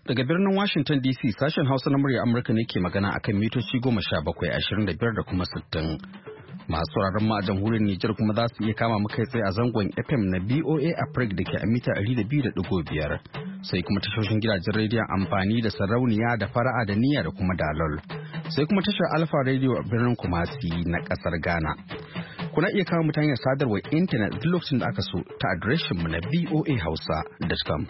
Daga birnin Washington DC sashen Hausa na murya Amurka ne ke magana akan mitoci 17, 25 da kuma 60. Masu sauraron mu a jamhuriyar Nijar kuma za su iya kama mu kai tsaye a zangon FM na BOA Africa da ke a mita 200.5. Sai kuma tashoshin gidajen rediyon amfani da sarauniya da fara'a da niyya da kuma dalol. Sai kuma tashar Alpha Radio a birnin Kumasi na kasar Ghana. Kuna iya kama mutane hanyar sadarwar intanet duk lokacin da aka so ta adireshin mu na boahausa.com.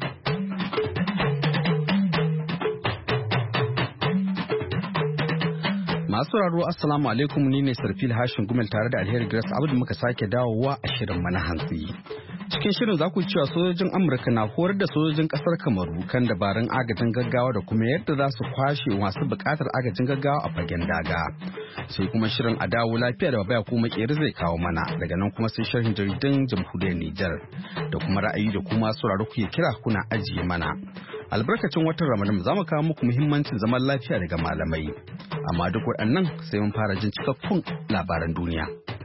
Masu sauraro assalamu alaikum, ni ne Sarfil Hashin Gumel tare da Alheri Grace Abdu muka sake dawowa a shirin mana hantsi. Cikin shirin za ku cewa sojojin Amurka na horar da sojojin kasar Kamaru kan dabarun agajin gaggawa da kuma yadda za su kwashe masu bukatar agajin gaggawa a fagen daga. Sai kuma shirin a dawo lafiya da babaya kuma keri zai kawo mana, daga nan kuma sai sharhin jaridun jamhuriyar Nijar da kuma ra'ayi da kuma sauraro kuke kira kuna ajiye mana. Albarkacin watan Ramadan za mu kawo muku muhimmancin zaman lafiya daga malamai. Amma duk waɗannan sai mun fara jin cikakkun labaran duniya.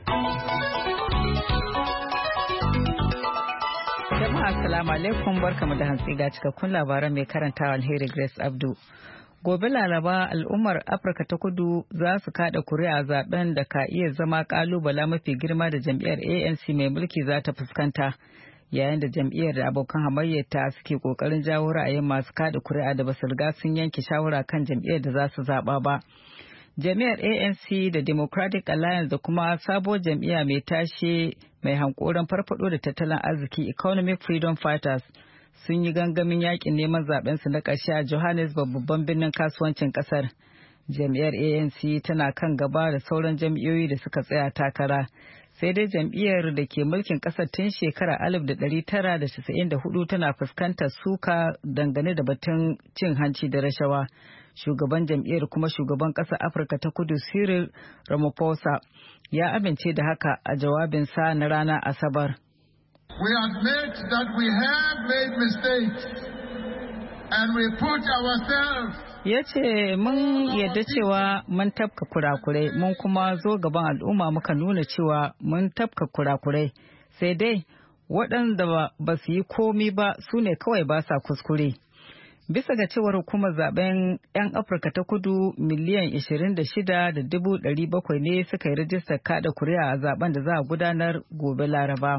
Jama'a assalamu alaikum, barkamu da hantsi ga cikakkun labaran mai karantawa Alheri Grace Abdu. Gobe Laraba al'ummar Afirka ta Kudu za su kada kuri'a zaben da ka iya zama kalubala mafi girma da jam'iyyar ANC mai mulki za ta fuskanta. Yayin da jam'iyyar da abokan hamayyata suke kokarin jawo ra'ayin masu kada kuri'a da basu riga sun yanke shawara kan jam'iyyar da za su zaba ba. Jam'iyyar ANC da Democratic Alliance da kuma sabuwar jam'iyya mai tashe mai hankoron farfado da tattalin arziki Economic Freedom Fighters sun yi gangamin yakin neman zaben su na ƙarshe a Johannesburg, babban birnin kasuwancin ƙasar. Jam'iyyar ANC tana kan gaba da sauran jam'iyyoyi da suka tsaya takara. Sai dai jam'iyyar da ke mulkin ƙasar tun shekara 1994 tana fuskantar suka dangane da batun cin hanci da rashawa. Shugaban jam'iyyar kuma shugaban ƙasar Afirka ta Kudu Cyril Ramaphosa ya amince da haka a jawabinsa na ranar Asabar. We admit that we have made mistakes and we put ourselves. Ya ce mun yadda cewa mun tafka kurakurai, mun kuma zo gaban al'umma muka nuna cewa mun tafka kurakurai, sai dai waɗanda ba su yi komi ba su ne kawai ba sa kuskure. Bisa ga cewar hukumar zaben 'yan Afirka ta Kudu miliyan 26,700 ne suka yi rajistar kada kuri'a a zaben da za a gudanar gobe Laraba.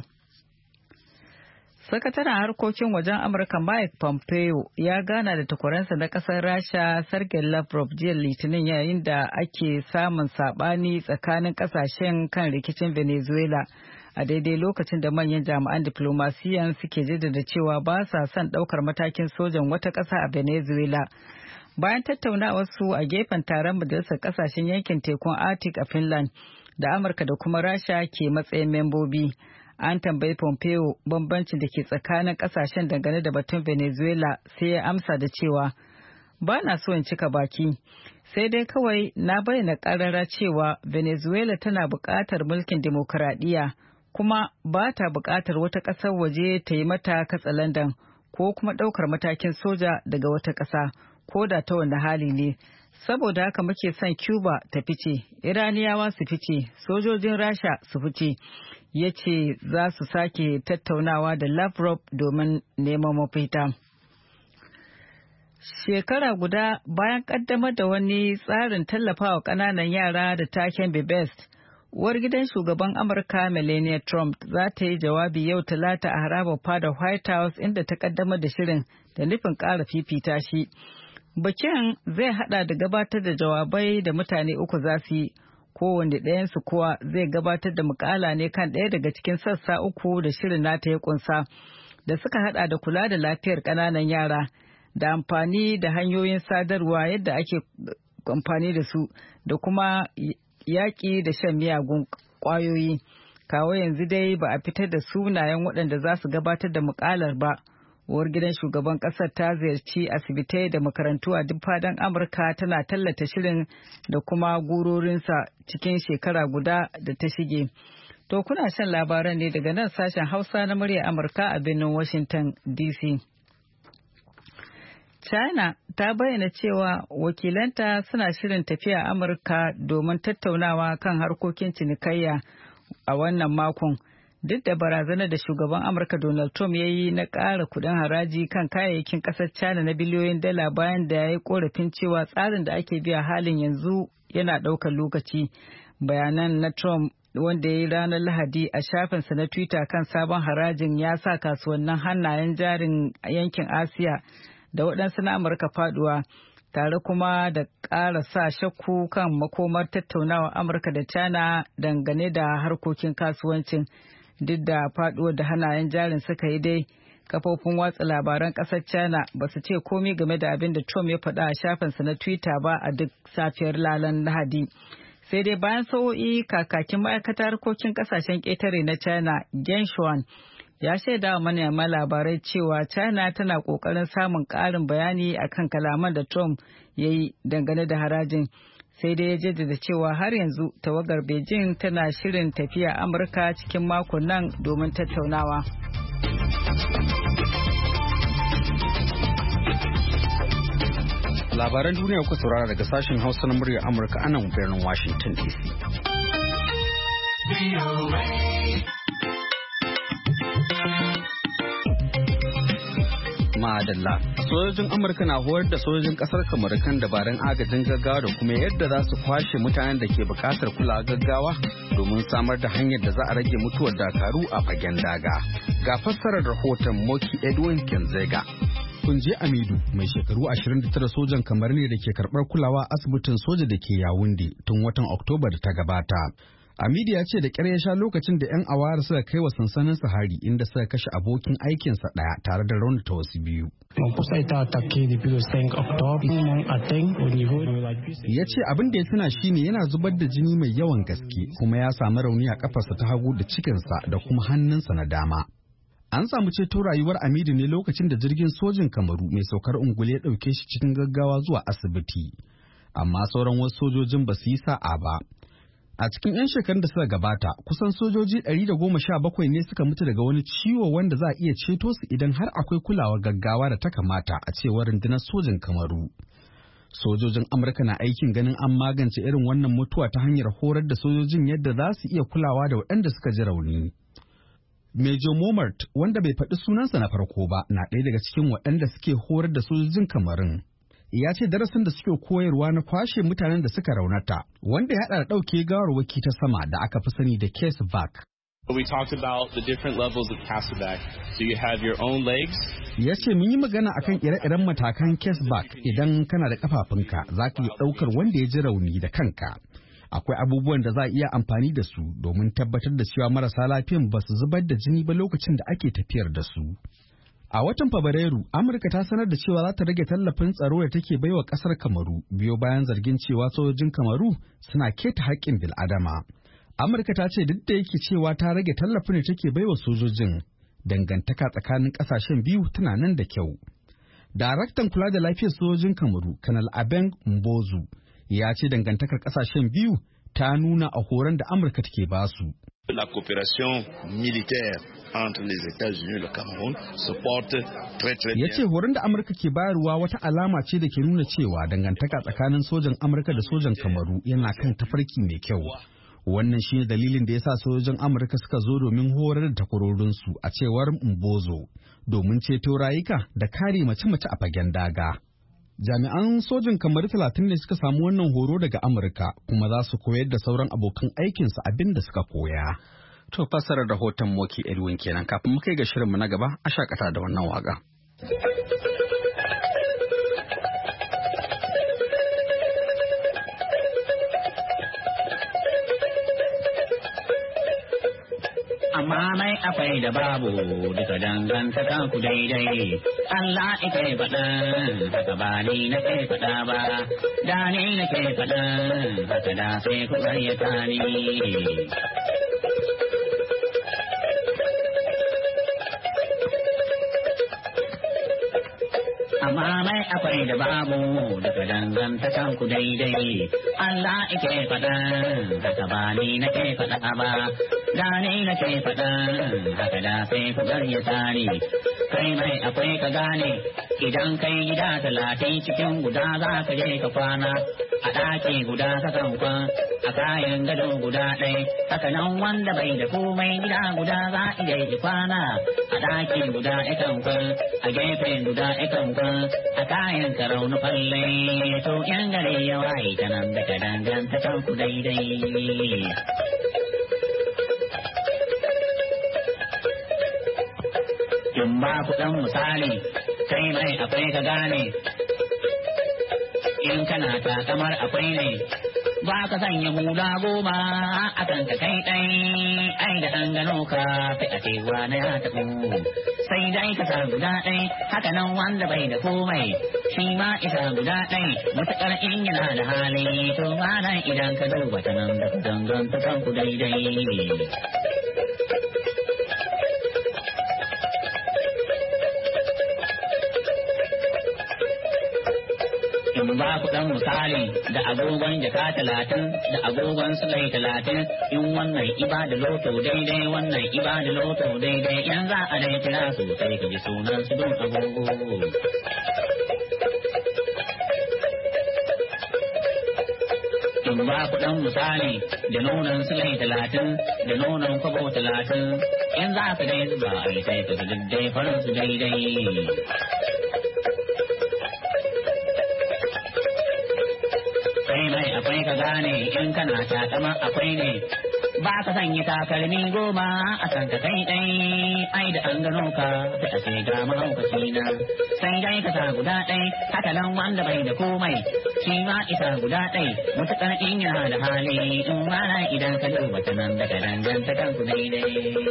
Sakataren harkokin wajen Amurka Mike Pompeo ya gana da takwaransa na ƙasar Rasha Sergei Lavrov jiya Litinin yayin da ake samun saɓani tsakanin ƙasashen kan rikicin Venezuela a daidai lokacin da manyan jami'an diplomasiyan suke jaddada cewa ba sa son ɗaukar matakin sojan wata ƙasa a Venezuela. Bayan tattaunawarsu a gefen taron majalisar ƙasashen yankin tekun Arctic a Finland da Amurka da kuma Rasha ke matsayin membobi. An tambayi Pompeo bambancin da ke tsakanin kasashen dangane da batun Venezuela, sai ya amsa da cewa ba na so in cika baki, sai dai kawai na bayyana karara cewa Venezuela tana buƙatar mulkin demokuraɗiyya kuma ba ta buƙatar wata ƙasar waje ta yi mata katsalandan ko kuma ɗaukar matakin soja daga wata ƙasa ko da ta wani hali ne. Saboda haka muke son Cuba ta fice, Iraniyawa su fice, sojojin Rasha su fice. Ya ce za su sake tattaunawa da Lavrov domin neman mafita. Shekara guda bayan kaddamar da wani tsarin tallafawa ƙananan yara da taken Be Best, uwar gidan shugaban Amurka Melania Trump za ta yi jawabi yau Talata a harabar fadar White House inda ta kaddamar da shirin da nufin ƙara fifita shi. Bikin zai hada da gabatar da jawabai da mutane uku za su yi. Kowanne ɗayansu kuwa zai gabatar da mukala ne kan ɗaya daga cikin sassa uku da shirin nata ya kunsa, da suka hada da kula da lafiyar ƙananan yara, da amfani da hanyoyin sadarwa yadda ake amfani da su, da kuma yaƙi da shan miyagun ƙwayoyi. Kawo yanzu dai ba a fitar da sunayen waɗanda za su gabatar da mukalar ba. Uwar gidan shugaban ƙasar ta ziyarci asibitai da makarantu a duk faɗin Amurka tana tallata shirin da kuma gurorinsa cikin shekara guda da ta shige. To kuna shan labaran ne daga nan sashen Hausa na murya Amurka a birnin Washington DC. China ta bayyana cewa wakilanta suna shirin tafiya Amurka domin tattaunawa kan harkokin cinikayya a wannan makon. duk da barazanar da shugaban Amurka Donald Trump ya yi na ƙara kuɗin haraji kan kayayyakin ƙasar China na biliyoyin dala bayan da ya yi ƙorafin cewa tsarin da ake biya halin yanzu yana ɗaukar lokaci. Bayanan na Trump wanda ya yi ranar Lahadi a shafinsa na Twitter kan sabon harajin ya sa kasuwannin hannayen jarin yankin Asiya da waɗansu na Amurka faduwa, tare kuma da ƙara sa shakku kan makomar tattaunawar Amurka da China dangane da harkokin kasuwancin. Duk da faduwar da hannayen jarin suka yi dai, kafofin watsa labaran ƙasar China ba su ce komai game da abin da Trump ya faɗa a shafinsa na Twitter ba a duk safiyar lalan Lahadi. Sai dai bayan sa'o'i, kakakin ma'aikatar harkokin ƙasashen ƙetare na China, Geng Shuang, ya shaida wa manema labarai cewa China tana ƙoƙarin samun ƙarin bayani akan kalaman da Trump ya yi dangane da harajin. Sai dai ya jaddada cewa har yanzu tawagar Beijing tana shirin tafiya Amurka cikin makon nan domin tattaunawa. Labaran duniya kuka saurara daga sashen Hausa na muryar Amurka a nan birnin Washington DC. Madalla. Sojojin Amurka na horar da sojojin kasar Kamar kan dabarun agajin gaggawa da kuma yadda za su kwashe mutanen da ke bukatar kulawa gaggawa domin samar da hanyar da za a rage mutuwar dakaru a fagen daga. Ga fassarar rahoton Moki Edwin Kenzega. Kunje Amidu mai shekaru 29 sojan Kamar ne da ke karɓar kulawa asibitin soja da ke Yawunde tun watan Oktoba da ta gabata. Amidi ya ce da ƙyar ya sha lokacin da 'yan awara suka kai wa sansanin Sahari inda suka kashe abokin aikinsa ɗaya tare da raunata wasu biyu. Ya ce abin da ya tuna shine yana zubar da jini mai yawan gaske kuma ya samu rauni a kafarsa ta hagu da cikinsa da kuma hannunsa na dama. An samu ceto rayuwar Amidi ne lokacin da jirgin sojin Kamaru mai saukar ungulu ya ɗauke shi cikin gaggawa zuwa asibiti. Amma sauran wasu sojojin ba su yi sa'a ba. A cikin 'yan shekarun da suka gabata, kusan sojoji 117 ne suka mutu daga wani ciwo wanda za a iya ceto su idan har akwai kulawar gaggawa da ta kamata a cewar rundunar sojin Kamaru. Sojojin Amurka na aikin ganin an magance irin wannan mutuwa ta hanyar horar da sojojin yadda za su iya kulawa da waɗanda suka ji rauni. Major Momart, wanda bai faɗi sunansa na farko ba, na ɗaya daga cikin waɗanda suke horar da sojojin Kamarun. Ya ce darasin da suke koyarwa na kwashe mutanen da suka raunata, wanda ya haɗa da ɗauke gawarwaki ta sama da aka fi sani da case vac. We talked about the different levels of CASEVAC. So you have your own legs. Ya ce mun yi magana akan ire-iren matakan case vac. Idan kana da kafafunka za ka iya ɗaukar wanda ya ji rauni da kanka. Akwai abubuwan da za a iya amfani da su domin tabbatar da cewa marasa lafiyan ba su zubar da jini ba lokacin da ake tafiyar da su. A watan Fabrairu, Amurka ta sanar da cewa za ta rage tallafin tsaro da take baiwa ƙasar Kamaru biyo bayan zargin cewa sojojin Kamaru suna keta haƙƙin bil'adama. Amurka ta ce duk da yake cewa ta rage tallafin da take baiwa sojojin, dangantaka tsakanin ƙasashen biyu tana nan da kyau. Daraktan kula da lafiyar sojojin Kamaru, Kanal Abeng Mbozu, ya ce dangantakar ƙasashen biyu ta nuna a horon da Amurka take basu. La coopération militaire entre les États-Unis et le Cameroun se porte très bien. Ya ce horon da Amurka ke bayarwa wata alama ce da ke nuna cewa dangantaka tsakanin sojan Amurka da sojan Kamaru yana kan tafarki mai kyau. Wannan shine dalilin da yasa sojojin Amurka suka zo domin horar da takwarorinsu a cewar Mbozo domin ceto rayuka da kare mace-mace a fagen daga. Jami'an sojin Kamaru 30 ne suka samu wannan horo daga Amurka kuma za su koyar da sauran abokan aikinsu abin da suka koya. To fassarar rahoton Moki Edwin kenan kafin mu kai ga shirinmu na gaba a shakata da wannan waka. Amma mai akwai da babu duka dangantaka ku daidai. Allah ike faɗa haka ba ni na ke faɗa ba, da ni na ke faɗa haka da sai ku ƙaryata ni. Amma mai akwai da babu daga dangantakan ku daidai. Allah ike faɗa haka ba ni na ke faɗa ba, da ni nake faɗa haka da sai ku garya tsari kai mai akwai ka gane idan kai gida 30 cikin guda za ka je ka kwana a ɗaki guda ka kan kwan a kayan gado guda ɗaya haka nan wanda bai da komai gida guda za a iya yi kwana a ɗaki guda ikan kwan a gefe guda ikan kwan a kayan karau na falle to yan gare ya waye ta nan daga danganta kanku daidai. In ba ku ɗan misali kai mai akwai ka gane in kana takamar akwai ne ba ka sanya hula 10 a kan ka kai ɗai ai da an gano ka fi a cewa na ya taɓo sai dai ka sa guda ɗai haka nan wanda bai da komai shi ma isa guda ɗai matuƙar in yana da hali to ma nan idan ka duba ta nan da ku danganta kanku daidai. In ba ku ɗan misali da agogon jaka 30 da agogon sulai 30 in wannan iba da loto daidai wannan iba da loto daidai yan za a dai kira su sai ka ji sunan su don agogo. In ba ku ɗan misali da nonon sulai 30 da nonon kwabo 30 in za ka dai zuba a sai ka ji daidai farin su daidai. Mai akwai ka gane in kana takama akwai ne ba ka sanya takalmi 10 a kan ka kai ɗai ai da an gano ka sai a sai ga mahaukaci na sai dai ka sa guda ɗai haka nan wanda bai da komai shi ma isa guda ɗai mutuƙar in yana da hali in mana idan ka duba ta nan daga danganta kanku daidai.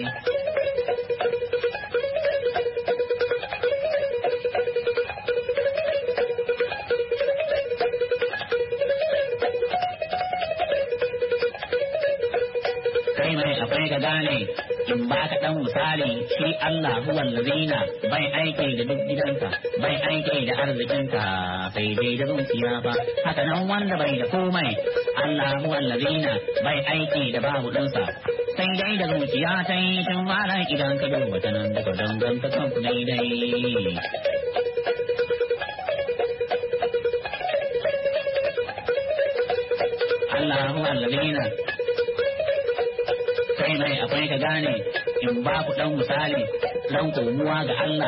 Akwai ka gane in ba ka ɗan misali shi Allah huwal ladina bai aike da duk gidanka bai aike da arzikinka sai dai da zuciya ba haka nan wanda bai da komai Allah huwal ladina bai aike da babu ɗinsa sai dai da zuciya ta yi tun mara idan ka duba ta nan daga danganta kanku daidai. Allah huwal ladina kai mai akwai ka gane in ba ku ɗan misali ran komuwa ga Allah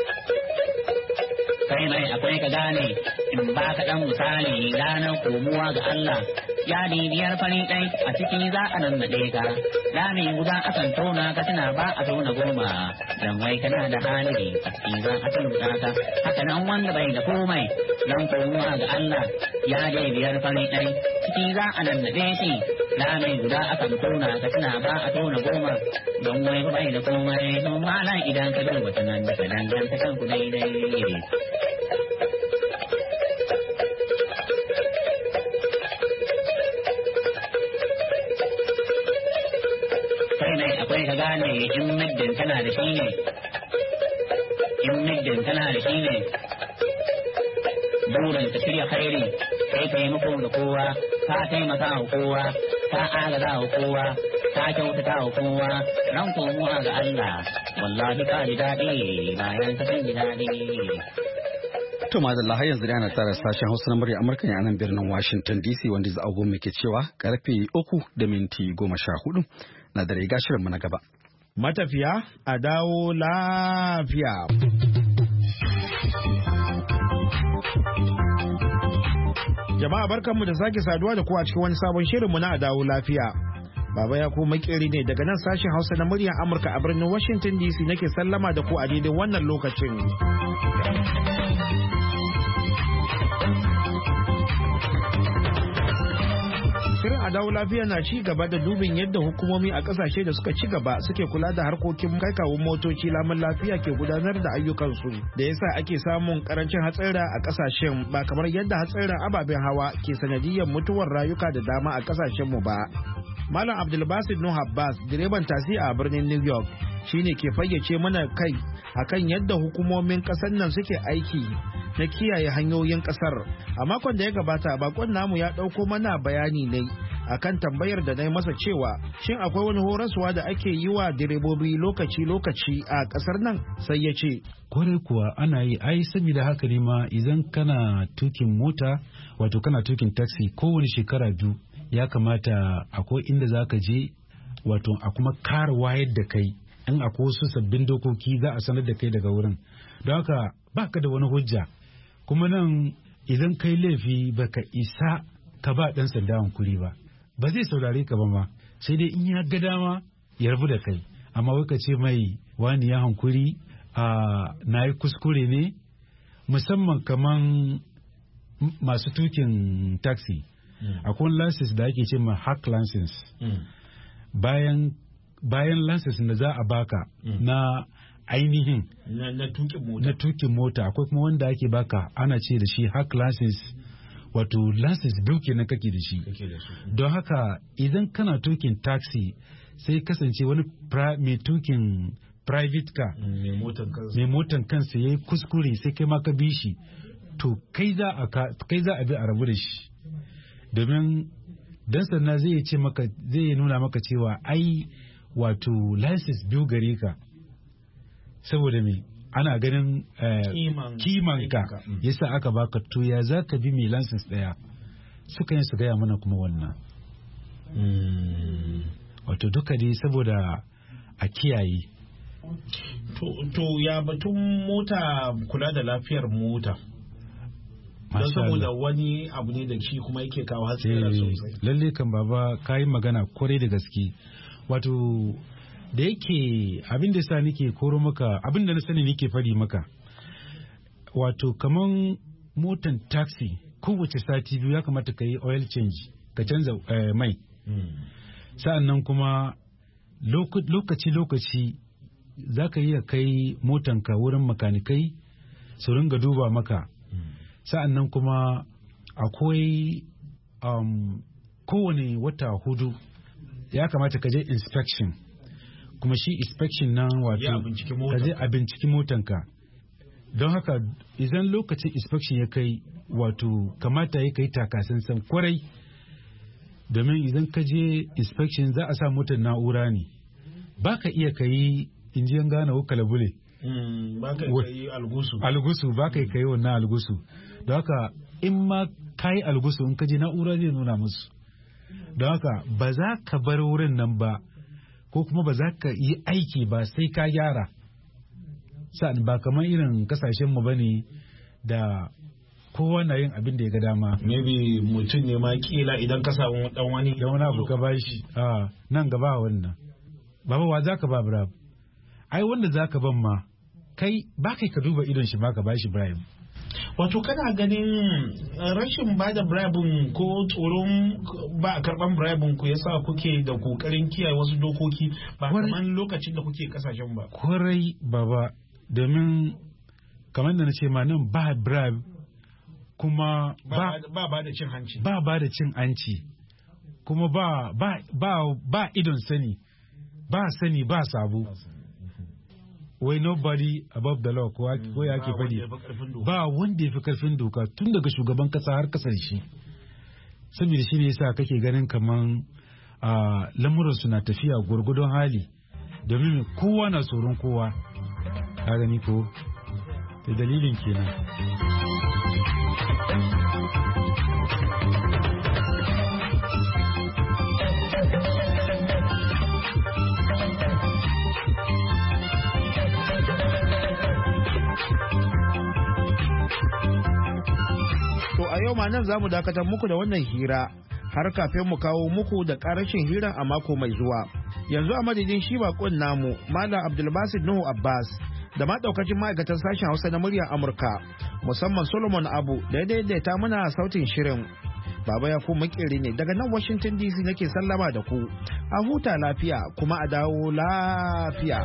kai mai akwai ka gane in ba ka ɗan misali ranar komuwa ga Allah ya biyar fari ɗai a ciki za a nan naɗe ka rami guda akan tona ka tuna ba a tona 10 dan wai kana da hali a ciki za a tuna ka haka nan wanda bai da komai ran komuwa ga Allah ya biyar fari ɗai ciki za a nan naɗe shi rami guda akan tona ka tuna ba a tona 10 don wai bai da komai don mala idan ka duba ta nan daga danganta kanku daidai. Akwai ka gane in middin kana da shi ne burin ka shirya khairi kai taimako da kowa ka taimaka wa kowa ka agaza wa kowa ka kyautata wa kowa ran komuwa ga Allah wallahi ka ji daɗi bayan ka san ji daɗi. To madalla har yanzu ana tsara sashen Hausa na murya Amurka ne a nan birnin Washington DC wanda za a goma ke cewa karfe 3:14 na dare ga shirinmu na gaba. Matafiya a dawo lafiya. Jama'a barkanmu da sake saduwa da ku a cikin wani sabon shirinmu na a dawo lafiya. Baba ya ko makeri ne daga nan sashen Hausa na muryar Amurka a birnin Washington DC nake sallama da ku a daidai wannan lokacin. Shirin a dawo lafiya na ci gaba da dubin yadda hukumomi a kasashe da suka ci gaba suke kula da harkokin kai kawun motoci lamun lafiya ke gudanar da ayyukansu da yasa ake samun karancin hatsara a kasashen ba kamar yadda hatsarin ababen hawa ke sanadiyyar mutuwar rayuka da dama a kasashen mu ba. Malam Abdulbasit Nuh Abbas direban tasi a birnin New York shine ke fayyace mana kai akan yadda hukumomin kasar nan suke aiki na kiyaye hanyoyin kasar. A makon da ya gabata bakon namu ya dauko mana bayani ne akan tambayar da na yi masa cewa shin akwai wani horaswa da ake yi wa direbobi lokaci-lokaci a ƙasar nan, sai ya ce. Kwarai kuwa ana yi, ai saboda haka ne ma idan kana tukin mota wato kana tukin taxi kowane shekara 2 ya kamata akwai inda za ka je wato a kuma kara wayar da kai in akwai wasu sabbin dokoki za a sanar da kai daga wurin. Don haka baka da wani hujja, kuma nan idan kai laifi baka isa ka ba ɗan sanda hankuri ba zai saurare ka ba ma, sai dai in ya ga dama ya rabu da kai, amma wai ka ce mai wani ya hankuri na yi kuskure ne, musamman kaman masu tukin taxi. Akwai license da ake ce ma hack license. Bayan license da za a baka na ainihin na tukin mota, akwai kuma wanda ake baka ana ce da shi hack license, wato license biyu kenan kake da shi. Don haka idan kana tukin taxi sai kasance wani mai tukin private car mai motan kansa ya yi kuskure sai kai ma ka bi shi, to kai za a bi a rabu da shi, domin dan sanda zai ce maka, zai nuna maka cewa ai wato license biyu gare ka, saboda me ana ganin kimanka yasa aka baka, to ya za ka bi mai license daya, suka yin su gaya mana kuma wannan. Wato duka dai saboda a kiyaye. To ya batun mota, kula da lafiyar mota, don saboda wani abu ne da shi kuma yake kawo hatsari sosai. Lalle kan baba kayi magana kwarai da gaske. Wato da yake abin da sa nake koro maka, abin da na sani nake fadi maka, wato kaman motan taxi kowace sati 2 ya kamata ka yi oil change, ka canza mai. Sa'an nan kuma lokaci za ka iya kai motanka wurin makanikai su ringa duba maka. Sa'an nan kuma akwai kowane wata 4 ya kamata ka je inspection, kuma shi inspection nan wato ka je a binciki motanka. Don haka idan lokacin inspection ya kai, wato kamata ya kai takasansan kwarai, domin idan ka je inspection za a sa motar na'ura ne, ba ka iya ka yi injiyan gane ko kalabule, ba ka yi algusu ba ka yi wannan algusu. Don haka in ma ka yi algusu, in ka je na'ura zai nuna musu. Don haka ba za ka bar wurin nan ba, ko kuma ba za ka yi aiki ba sai ka gyara. Sa'an ba kamar irin kasashen mu bane da kowa na yin abin da ya ga dama. Maybe mutum ne ma kila idan ka samu dan wani abu ka bashi nan gaba wannan baba wa zaka ba Ibrahim, ai wanda zaka ban ma kai ba kai ka duba idon shi ma ka bashi Ibrahim. Wato kana ganin rashin ba da bribin ko tsoron ba a karban bribin ku yasa kuke da kokarin kiyaye wasu dokoki ba kamar lokacin da kuke kasashen ba? Kwarai baba, domin kamar da na ce ma nan ba bribe, kuma ba da cin hanci, ba da cin hanci, kuma ba idon sani ba sabo. Wai nobody above the law ko ya ke fadi, ba wanda ya fi karfin doka tun daga shugaban kasa har kasar shi. Saboda shi ne yasa kake ganin kaman lamuransu na tafiya gurgudun hali, domin kowa na tsoron kowa. Ka gani ko? Da dalilin kenan. To a yau ma nan za mu dakatar muku da wannan hira har kafin mu kawo muku da karashin hiran a mako mai zuwa. Yanzu a madadin shi bakon namu Malam Abdulbasit Nuhu Abbas da ma daukacin ma'aikatan sashen Hausa na muryar Amurka, musamman Solomon Abu da ya daidaita mana sautin shirin. Baba ya ku makeri ne daga nan Washington DC nake sallama da ku. A huta lafiya kuma a dawo lafiya.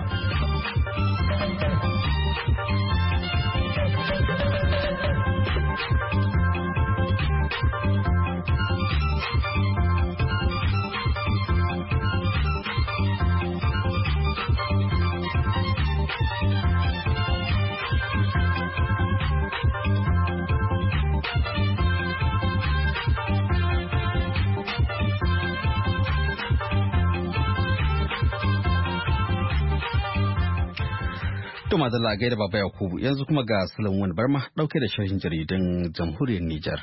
To madalla gaida Baba Yakubu yanzu kuma ga Sulaiman Barma dauke da sharhin jaridun Jamhuriyar Nijar.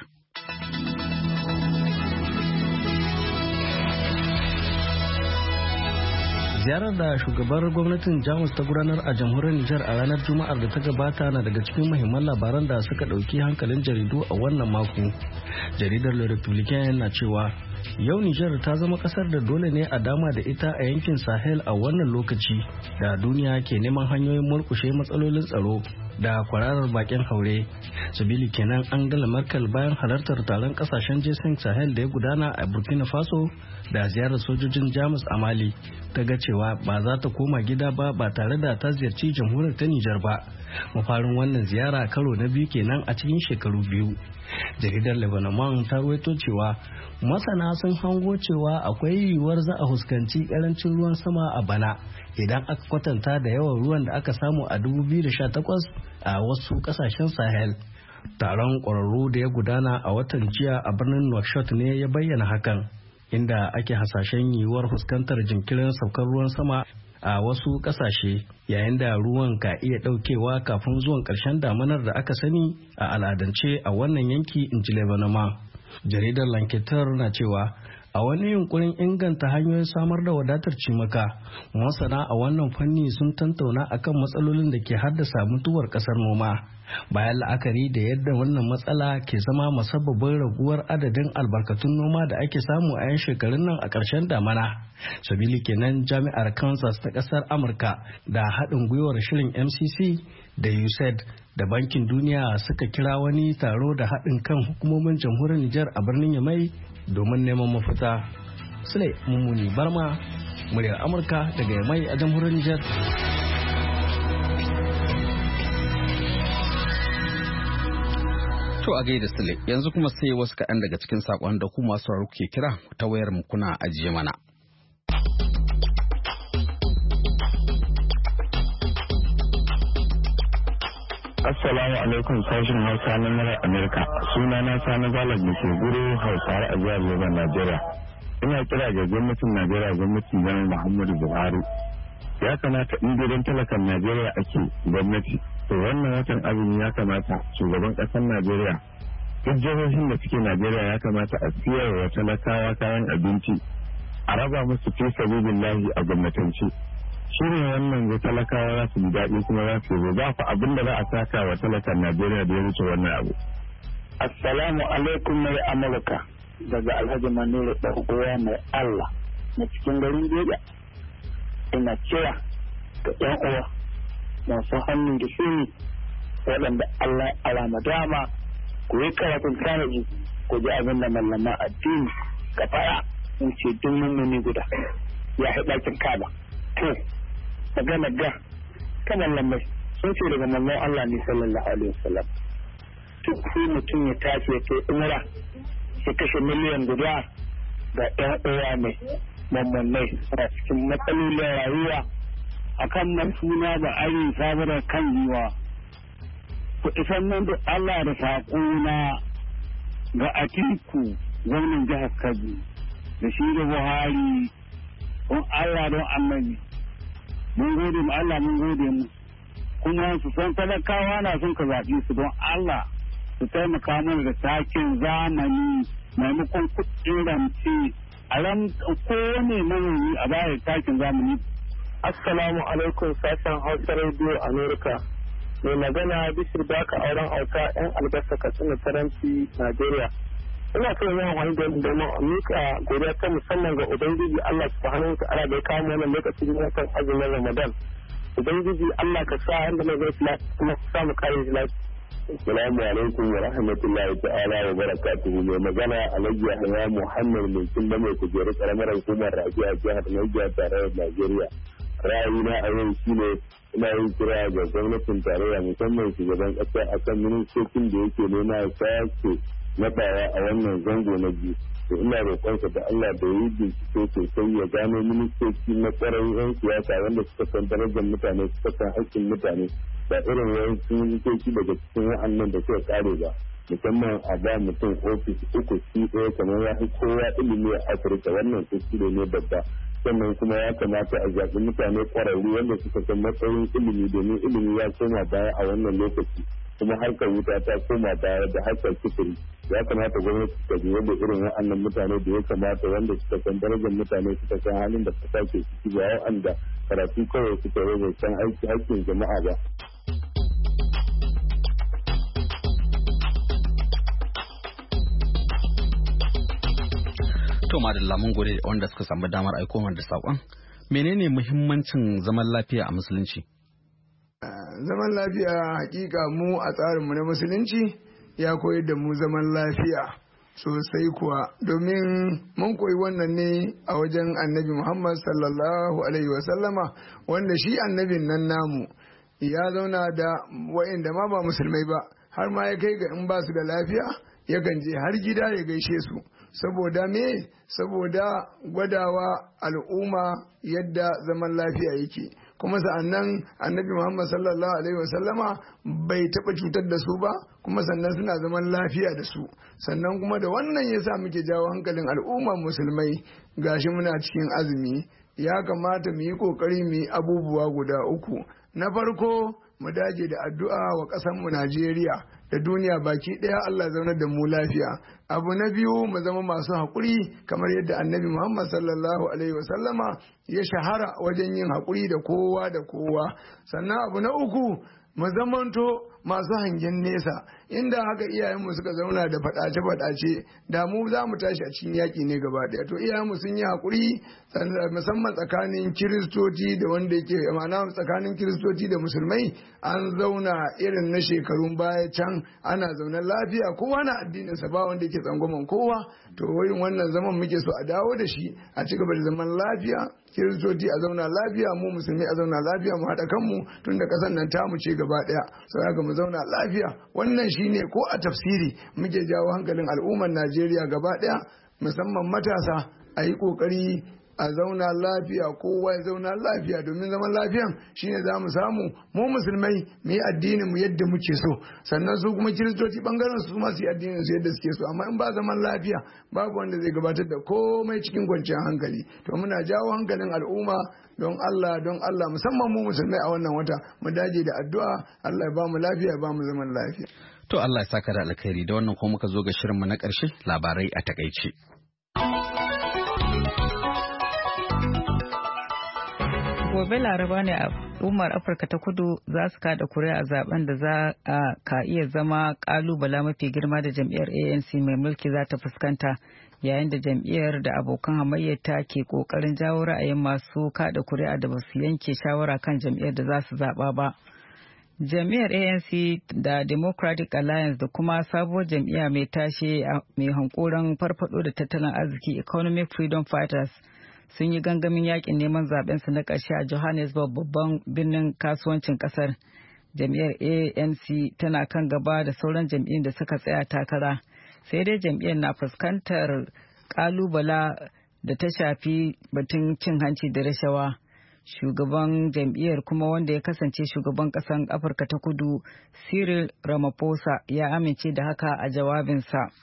Ziyarar da shugabar gwamnatin Jamus ta gudanar a jamhuriyar Nijar a ranar Juma'ar da ta gabata na daga cikin muhimman labaran da suka ɗauki hankalin jaridu a wannan mako. Jaridar Le Republicain na cewa yau Nijar ta zama kasar da dole ne a dama da ita a yankin Sahel a wannan lokaci da duniya ke neman hanyoyin murkushe matsalolin tsaro da kwararar bakin haure. Sabili kenan Angela Merkel bayan halartar taron kasashen G5 Sahel da ya gudana a Burkina Faso da ziyarar sojojin Jamus a Mali ta ga cewa ba za ta koma gida ba tare da ta ziyarci jamhuriyar ta Nijar ba. Mafarin wannan ziyara karo na biyu kenan a cikin shekaru biyu. Jaridar Lebanon ta ruwaito cewa masana sun hango cewa akwai yiwuwar za a fuskanci karancin ruwan sama a bana idan aka kwatanta da yawan ruwan da aka samu a 2018 a wasu kasashen Sahel. Taron ƙwararru da ya gudana a watan jiya a birnin Nouakchott ne ya bayyana hakan, inda ake hasashen yiwuwar fuskantar jinkirin saukar ruwan sama a wasu kasashe yayin da ruwan ka iya daukewa kafin zuwan karshen damanar da aka sani a al'adance a wannan yanki, in ji Lebanon. Jaridar Lanketer na cewa a wani yunkurin inganta hanyoyin samar da wadatar cimaka, masana a wannan fanni sun tantauna akan matsalolin da ke haddasa mutuwar kasar noma bayan la'akari da yadda wannan matsala ke zama musabbabin raguwar adadin albarkatun noma da ake samu a 'yan shekarun nan a ƙarshen damana. Sabili kenan jami'ar Kansas ta ƙasar Amurka da haɗin gwiwar shirin MCC da USAID da Bankin Duniya suka kira wani taro da haɗin kan hukumomin jamhuriyar Nijar a birnin Yamai domin neman mafita. Sule Mummuni Barma, muryar Amurka daga Yamai a jamhuriyar Nijar. To a gaida Sule, yanzu kuma sai wasu kaɗan daga cikin saƙon da kuma masu sauraro ke kira ta wayar mu kuna ajiye mana. Assalamu alaikum sashen Hausa na Murar Amerika. Suna na Sani Balak da ke guru Hausawa a jihar Yobe, Najeriya. Ina kira ga gwamnatin Najeriya, gwamnatin Janar Muhammadu Buhari. Ya kamata in gidan talakan Najeriya ake gwamnati. To wannan watan azumi ya kamata shugaban ƙasar Najeriya. Duk jihohin da suke Najeriya ya kamata a siyar wa talakawa kayan abinci. A raba musu fi sabilillahi a gwamnatance. Shi ne wannan ga talakawa za su ji daɗi kuma za su yi ba fa abin da za a saka wa talakan Najeriya da ya wuce wannan abu. Assalamu alaikum mai Amurka daga Alhaji Manuru Ɗan'uwa mai Allah na cikin garin Jega. Ina kira ga ƴan uwa masu hannu da shuni waɗanda Allah ya alama dama ku yi karatun tanaji ku ji abin da mallama addini ka fara in ce duk mummuni guda ya haɗa kin kaba. To magana ga kaman lamai sun ce daga manzon Allah ne sallallahu alaihi wasallam. To sai mutum ya tashi ya kai umra ya kashe miliyan guda ga ƴan uwa mai mammannai a cikin matsalolin rayuwa akan nan suna da ayin sabar kan yiwa. Ku isan nan da Allah da saƙona ga Atiku gwamnan jihar Kebbi da shi da Buhari don Allah don annabi. Mun gode mu Allah, mun gode mu kuma su san talakawa na son ka zaɓi su don Allah su taimaka mana da takin zamani maimakon kuɗin ramce a ran kowane manomi a bayar takin zamani. Assalamu alaikum sashen Hausa Radio America. Mai magana Bishir Baka auren auta 'yan albasa Katsina Taranti, Najeriya. Ina so yin wani domin a mika godiya ta musamman ga Ubangiji Allah subhanahu wa ta'ala da ya kawo wannan lokacin watan azumin Ramadan. Ubangiji Allah ka sa yanda mai zai lafiya kuma ku samu kayan lafiya. Assalamu alaikum wa rahmatullahi ta'ala wa barakatuhu. Mai magana Alhaji Yahya Muhammad mai kin mai kujeru karamar hukumar Rabi'a jihar Niger tarayyar Najeriya. Ra'ayina a yau shine ina yin kira ga gwamnatin tarayya musamman shugaban ƙasa akan ministocin da yake nema ya sake naɗawa a wannan zango na biyu. To ina roƙonsa da Allah da yi bincike sosai ya gano ministoci na ƙwararrun 'yan siyasa wanda suka san darajar mutane suka san haƙƙin mutane ba irin wasu ministoci daga cikin wa'annan da suka ƙare ba. Musamman a ba mutum ofis uku shi ɗaya kamar ya fi kowa ilimi a Afirka, wannan kuskure ne babba. sannan kuma ya kamata a zaɓi mutane ƙwararru wanda suka san matsayin ilimi domin ilimi ya koma baya a wannan lokaci kuma harkar wuta ta koma baya da harkar sufuri. Ya kamata gwamnati ta biyo da irin waɗannan mutane da ya kamata wanda suka san darajar mutane suka san halin da kasa ke ciki ba waɗanda karatu kawai suka rage san aiki hakkin jama'a ba. To madalla mun gode wanda suka samu damar aiko da saƙon. Menene muhimmancin zaman lafiya a musulunci? Zaman lafiya hakika mu a tsarinmu na musulunci ya koyar da mu zaman lafiya sosai kuwa, domin mun koyi wannan ne a wajen annabi Muhammad sallallahu alaihi wasallama, wanda shi annabin nan namu ya zauna da wa'inda ma ba musulmai ba, har ma ya kai ga in ba su da lafiya yakan je har gida ya gaishe su. Saboda me? Saboda gwadawa al'umma yadda zaman lafiya yake. Kuma sa'annan annabi Muhammad sallallahu alaihi wasallama bai taɓa cutar da su ba, kuma sannan suna zaman lafiya da su. Sannan kuma da wannan ya sa muke jawo hankalin al'umma musulmai, gashi muna cikin azumi, ya kamata mu yi ƙoƙari mu yi abubuwa guda uku. Na farko, mu dage da addu'a wa ƙasarmu Najeriya da duniya baki ɗaya, Allah zaunar da mu lafiya. Abu na biyu, mu zama masu haƙuri kamar yadda annabi Muhammad sallallahu alaihi wasallama ya shahara wajen yin haƙuri da kowa da kowa. Sannan abu na uku, mu zamanto masu hangen nesa, inda haka iyayenmu suka zauna da faɗace-faɗace da mu za mu tashi a cikin yaƙi ne gaba ɗaya. To iyayenmu sun yi haƙuri musamman tsakanin kiristoci da wanda yake ma'ana tsakanin kiristoci da musulmai, an zauna irin na shekarun baya can ana zaune lafiya, kowa na addininsa ba wanda yake tsangwaman kowa. To wurin wannan zaman muke so a dawo da shi, a ci gaba da zaman lafiya, kiristoci a zauna lafiya, mu musulmi a zauna lafiya, mu haɗa kanmu tun da ƙasar nan tamu ce gaba ɗaya. Sai haka mu zauna lafiya. Wannan shine ko a tafsiri muke jawo hankalin al'ummar Najeriya gaba ɗaya, musamman matasa, a yi ƙoƙari a zauna lafiya, kowa ya zauna lafiya, domin zaman lafiyan shine za mu samu mu musulmai mu yi addinin mu yadda muke so, sannan su kuma kiristoci bangaren su ma su yi addinin su yadda suke so. Amma in ba zaman lafiya babu wanda zai gabatar da komai cikin kwanciyar hankali. To muna jawo hankalin al'umma don Allah musamman mu musulmai a wannan wata mu dage da addu'a, Allah ya ba mu lafiya, ya ba mu zaman lafiya. To Allah ya saka da alkhairi. Da wannan kuma muka zo ga shirinmu na ƙarshe, labarai a takaice. Gobe Laraba ne al'ummar Afirka ta Kudu za su kada kuri'a a zaben da za a ka iya zama kalubala mafi girma da jam'iyyar ANC mai mulki za ta fuskanta, yayin da jam'iyyar da abokan hamayyata ke kokarin jawo ra'ayin masu kada kuri'a da basu yanke shawara kan jam'iyyar da za su zaba ba. Jam'iyyar ANC da Democratic Alliance da kuma sabuwar jam'iyya mai tashe mai hankoron farfado da tattalin arziki Economic Freedom Fighters sun yi gangamin yakin neman zabensu na ƙarshe a Johannesburg, babban birnin kasuwancin ƙasar. Jam'iyyar ANC tana kan gaba da sauran jam'iyyun da suka tsaya takara, sai dai jam'iyyar na fuskantar ƙalubala da ta shafi batun cin hanci da rashawa. Shugaban jam'iyyar kuma wanda ya kasance shugaban ƙasar Afirka ta Kudu, Cyril Ramaphosa, ya amince da haka a jawabinsa.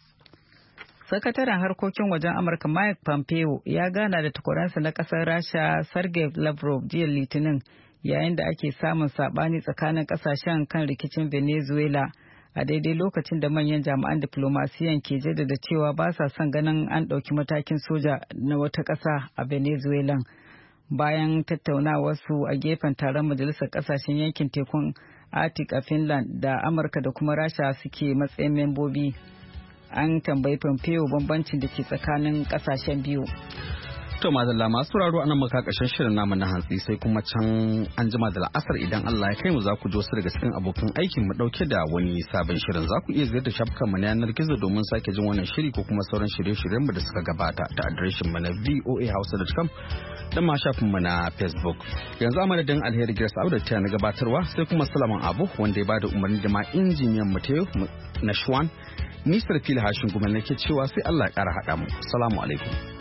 Sakataren harkokin wajen Amurka Mike Pompeo ya gana da takwaransa na ƙasar Rasha Sergei Lavrov jiya Litinin, yayin da ake samun saɓani tsakanin ƙasashen kan rikicin Venezuela, a daidai lokacin da manyan jami'an diplomasiyan ke jaddada cewa ba sa son ganin an ɗauki matakin soja na wata ƙasa a Venezuela. Bayan tattaunawarsu a gefen taron majalisar ƙasashen yankin tekun Arctic a Finland da Amurka da kuma Rasha suke matsayin membobi. An tambayi Pompeo bambancin da ke tsakanin kasashen biyu. To madalla masu sauraro anan muka ƙarshen shirin namu na hantsi, sai kuma can an jima da la'asar idan Allah ya kai mu za ku ji wasu daga cikin abokan aikin mu dauke da wani sabon shirin. Za ku iya ziyartar shafukan mu na yanar gizo domin sake jin wannan shiri ko kuma sauran shirye-shiryen mu da suka gabata ta adireshin mu na voahausa.com da ma shafin mu na Facebook. Yanzu a madadin Alheri Grace Audu ta na gabatarwa, sai kuma Salaman Abu wanda ya bada umarni da ma injiniyan mu ta na Shwan. Nisar Fili Hashin Gumal nake cewa sai Allah ya ƙara haɗa mu. Assalamu alaikum.